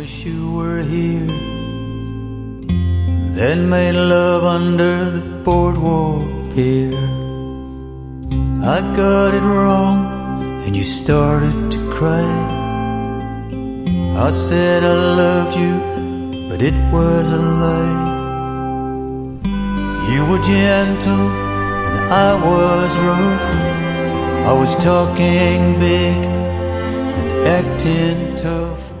wish you were here. Then made love under the boardwalk pier. I got it wrong and you started to cry. I said I loved you, but it was a lie. You were gentle and I was rough. I was talking big and acting tough.